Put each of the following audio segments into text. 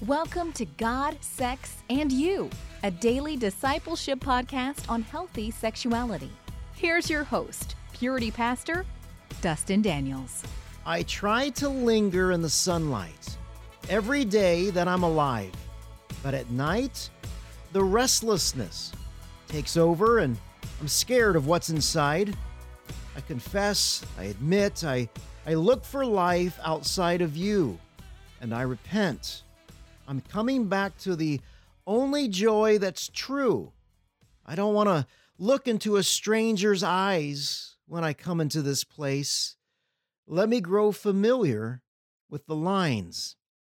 Welcome to God, Sex, and You, a daily discipleship podcast on healthy sexuality. Here's your host, Purity Pastor, Dustin Daniels. I try to linger in the sunlight every day that I'm alive, but at night, the restlessness takes over and I'm scared of what's inside. I confess, I admit, I look for life outside of you, and I repent. I'm coming back to the only joy that's true. I don't want to look into a stranger's eyes when I come into this place. Let me grow familiar with the lines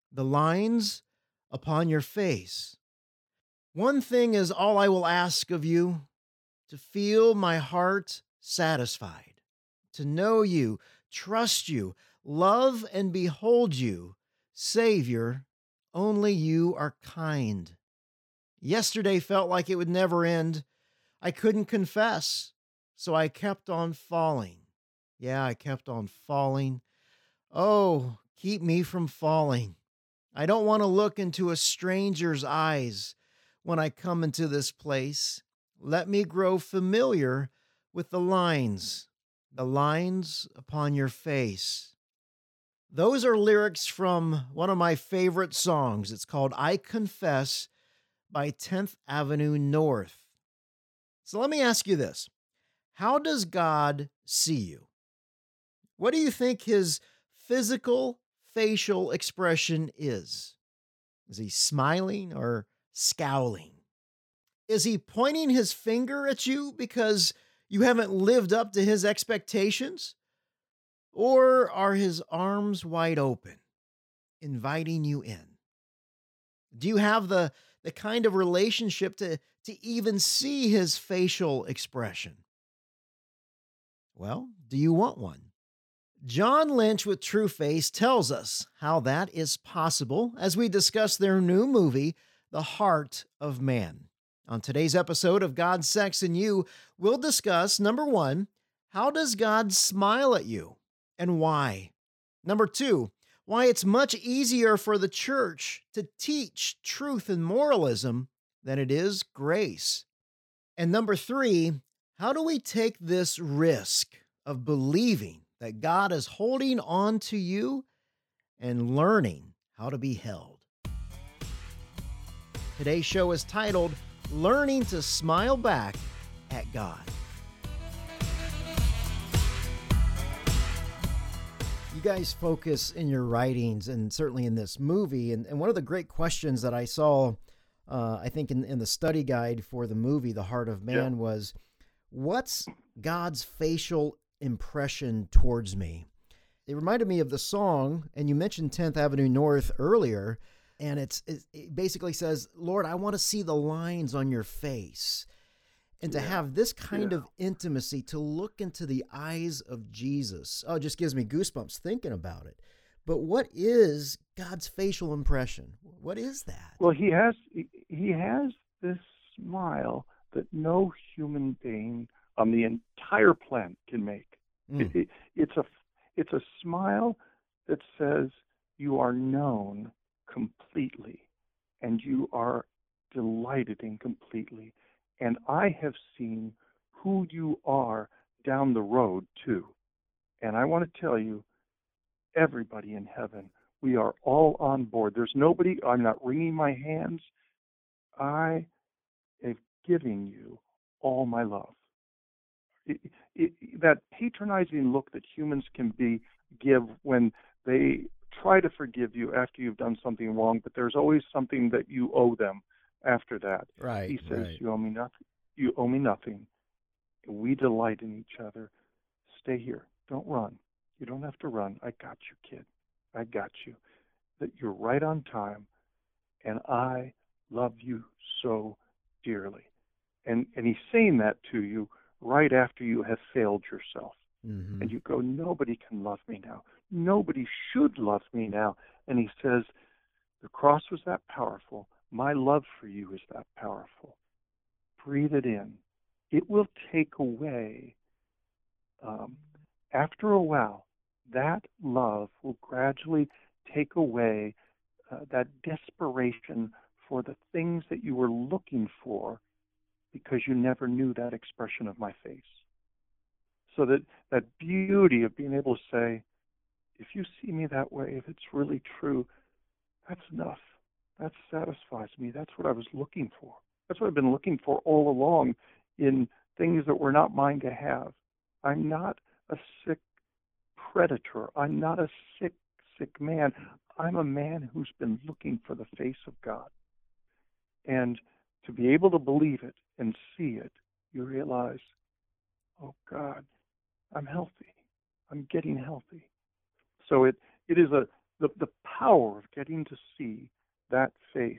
upon your face. One thing is all I will ask of you, to feel my heart satisfied, to know you, trust you, love and behold you, Savior. Only you are kind. Yesterday felt like it would never end. I couldn't confess, so I kept on falling. Yeah, I kept on falling. Oh, keep me from falling. I don't want to look into a stranger's eyes when I come into this place. Let me grow familiar with the lines upon your face. Those are lyrics from one of my favorite songs. It's called I Confess by 10th Avenue North. So let me ask you this. How does God see you? What do you think his physical, facial expression is? Is he smiling or scowling? Is he pointing his finger at you because you haven't lived up to his expectations? Or are his arms wide open, inviting you in? Do you have the kind of relationship to even see his facial expression? Well, do you want one? John Lynch with Trueface tells us how that is possible as we discuss their new movie, The Heart of Man. On today's episode of God, Sex, and You, we'll discuss, number one, how does God smile at you? And why? Number two, why it's much easier for the church to teach truth and moralism than it is grace. And number three, how do we take this risk of believing that God is holding on to you and learning how to be held? Today's show is titled, Learning to Smile Back at God. You guys focus in your writings and certainly in this movie. And one of the great questions that I saw, I think in the study guide for the movie, The Heart of Man, was, what's God's facial impression towards me? It reminded me of the song, and you mentioned 10th Avenue North earlier, and it basically says, Lord, I want to see the lines on your face. And to have this kind of intimacy, to look into the eyes of Jesus, it just gives me goosebumps thinking about it. But what is God's facial impression? What is that? Well, he has this smile that no human being on the entire planet can make. It's a smile that says you are known completely, and you are delighted in completely. And I have seen who you are down the road, too. And I want to tell you, everybody in heaven, we are all on board. There's nobody, I'm not wringing my hands. I am giving you all my love. That patronizing look that humans can give when they try to forgive you after you've done something wrong, but there's always something that you owe them after that. Right. He says, right. You owe me nothing. You owe me nothing. We delight in each other. Stay here. Don't run. You don't have to run. I got you, kid. I got you. That you're right on time, and I love you so dearly. And he's saying that to you right after you have failed yourself. Mm-hmm. And you go, nobody can love me now. Nobody should love me now. And he says, the cross was that powerful. My love for you is that powerful. Breathe it in. It will take away, after a while, that love will gradually take away that desperation for the things that you were looking for because you never knew that expression of my face. So that beauty of being able to say, if you see me that way, if it's really true, that's enough. That satisfies me. That's what I was looking for. That's what I've been looking for all along in things that were not mine to have. I'm not a sick predator. I'm not a sick man. I'm a man who's been looking for the face of God. And to be able to believe it and see it, you realize, oh God, I'm healthy. I'm getting healthy. So it is the power of getting to see that face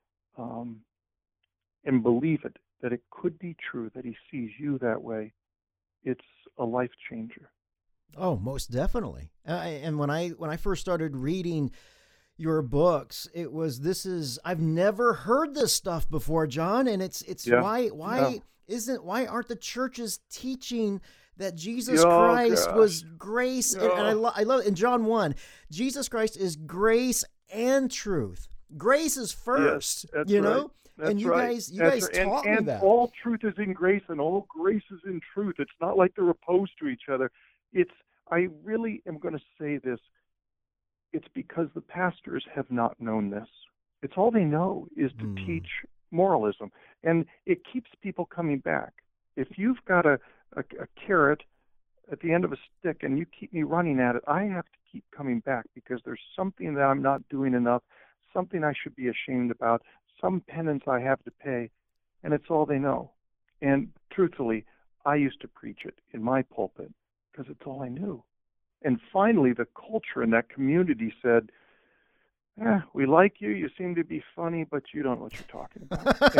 and believe it, that it could be true, that he sees you that way. It's a life changer. Oh, most definitely. And when I first started reading your books, it was, I've never heard this stuff before, John, and it's why aren't the churches teaching that Jesus Christ was grace? And I love in John 1, Jesus Christ is grace and truth. Grace is first, yes, you know? Right. That's and you right. guys taught me that. And all truth is in grace, and all grace is in truth. It's not like they're opposed to each other. I really am going to say this. It's because the pastors have not known this. It's all they know is to teach moralism. And it keeps people coming back. If you've got a carrot at the end of a stick and you keep me running at it, I have to keep coming back because there's something that I'm not doing enough, something I should be ashamed about, some penance I have to pay, and it's all they know. And truthfully, I used to preach it in my pulpit because it's all I knew. And finally, the culture in that community said, we like you, you seem to be funny, but you don't know what you're talking about.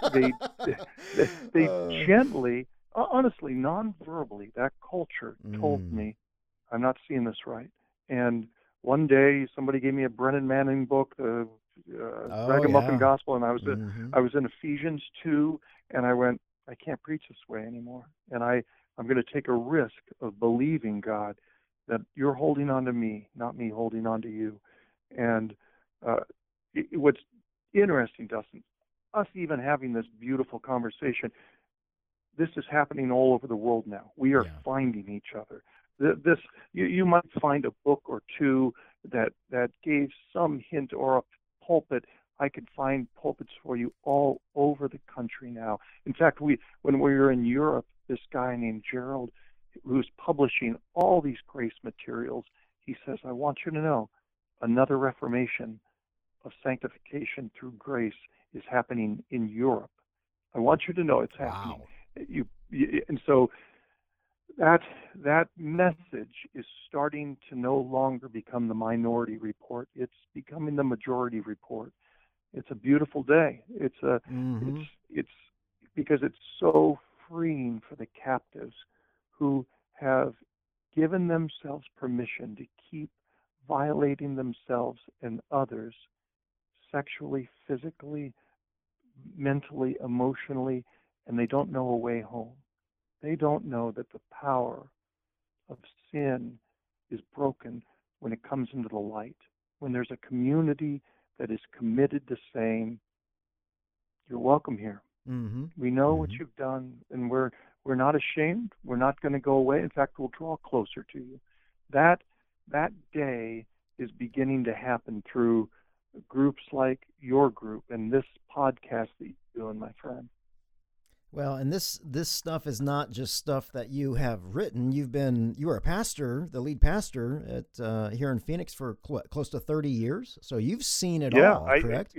And they gently, honestly, non-verbally, that culture told me, I'm not seeing this right. And one day, somebody gave me a Brennan Manning book, the Ragamuffin Gospel, and I was in Ephesians 2, and I went, I can't preach this way anymore. And I'm going to take a risk of believing, God, that you're holding on to me, not me holding on to you. And what's interesting, Dustin, us even having this beautiful conversation, this is happening all over the world now. We are finding each other. You might find a book or two that gave some hint or a pulpit. I could find pulpits for you all over the country now. In fact, when we were in Europe, this guy named Gerald, who's publishing all these grace materials, he says, I want you to know, another reformation of sanctification through grace is happening in Europe. I want you to know it's happening. And so that message is starting to no longer become the minority report. It's becoming the majority report. It's a beautiful day. It's because it's so freeing for the captives who have given themselves permission to keep violating themselves and others sexually, physically, mentally, emotionally, and they don't know a way home. They don't know that the power of sin is broken when it comes into the light, when there's a community that is committed to saying, you're welcome here. We know what you've done, and we're not ashamed. We're not going to go away. In fact, we'll draw closer to you. That day is beginning to happen through groups like your group and this podcast that you're doing, my friend. Well, and this stuff is not just stuff that you have written. You were a pastor, the lead pastor at here in Phoenix for close to 30 years. So you've seen it all, correct?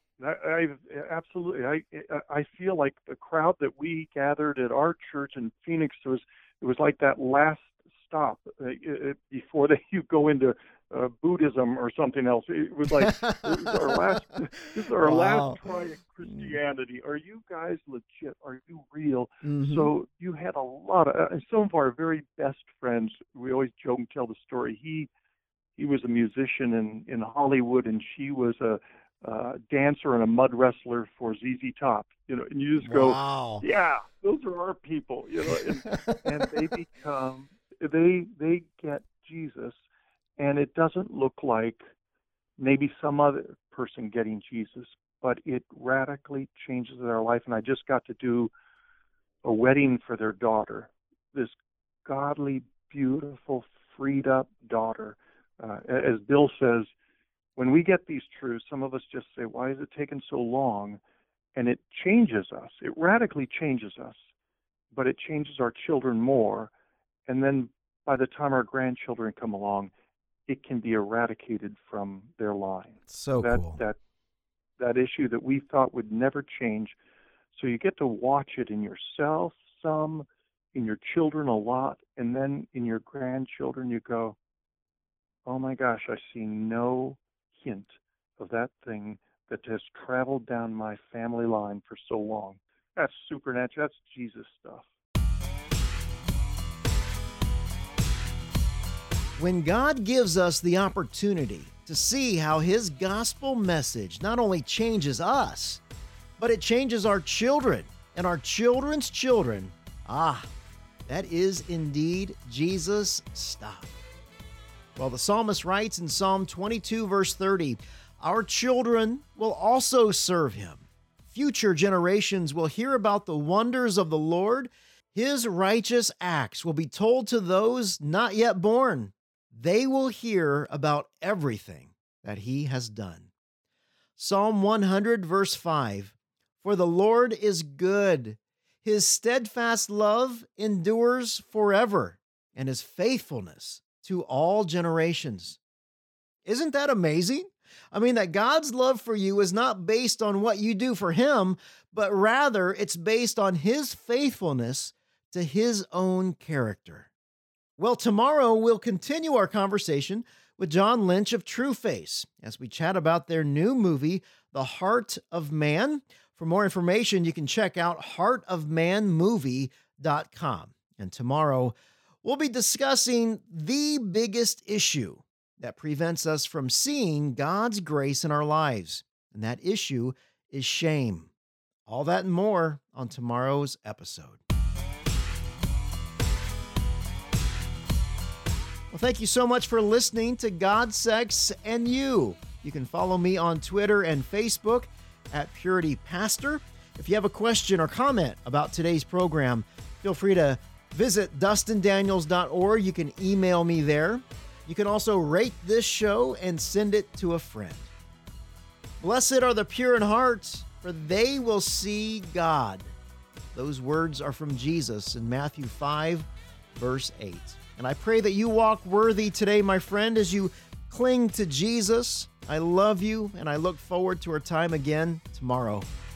Absolutely. I feel like the crowd that we gathered at our church in Phoenix it was like that last stop before you go into Buddhism or something else. It was like this is our last try at Christianity. Are you guys legit? Are you real? So you had a lot of some of our very best friends. We always joke and tell the story. He was a musician in Hollywood, and she was a dancer and a mud wrestler for ZZ Top. And you just go, yeah, those are our people. And they get Jesus. And it doesn't look like maybe some other person getting Jesus, but it radically changes their life. And I just got to do a wedding for their daughter, this godly, beautiful, freed up daughter. As Bill says, when we get these truths, some of us just say, why is it taking so long? And it changes us. It radically changes us, but it changes our children more. And then by the time our grandchildren come along, it can be eradicated from their line. So cool. That issue that we thought would never change. So you get to watch it in yourself some, in your children a lot, and then in your grandchildren you go, oh my gosh, I see no hint of that thing that has traveled down my family line for so long. That's supernatural. That's Jesus stuff. When God gives us the opportunity to see how His gospel message not only changes us, but it changes our children and our children's children, that is indeed Jesus stuff. Well, the psalmist writes in Psalm 22, verse 30, our children will also serve Him. Future generations will hear about the wonders of the Lord. His righteous acts will be told to those not yet born. They will hear about everything that He has done. Psalm 100, verse 5, for the Lord is good. His steadfast love endures forever, and His faithfulness to all generations. Isn't that amazing? I mean, that God's love for you is not based on what you do for Him, but rather it's based on His faithfulness to His own character. Well, tomorrow we'll continue our conversation with John Lynch of Trueface as we chat about their new movie, The Heart of Man. For more information, you can check out heartofmanmovie.com. And tomorrow, we'll be discussing the biggest issue that prevents us from seeing God's grace in our lives. And that issue is shame. All that and more on tomorrow's episode. Well, thank you so much for listening to God, Sex, and You. You can follow me on Twitter and Facebook at Purity Pastor. If you have a question or comment about today's program, feel free to visit dustindaniels.org. You can email me there. You can also rate this show and send it to a friend. Blessed are the pure in heart, for they will see God. Those words are from Jesus in Matthew 5, verse 8. And I pray that you walk worthy today, my friend, as you cling to Jesus. I love you, and I look forward to our time again tomorrow.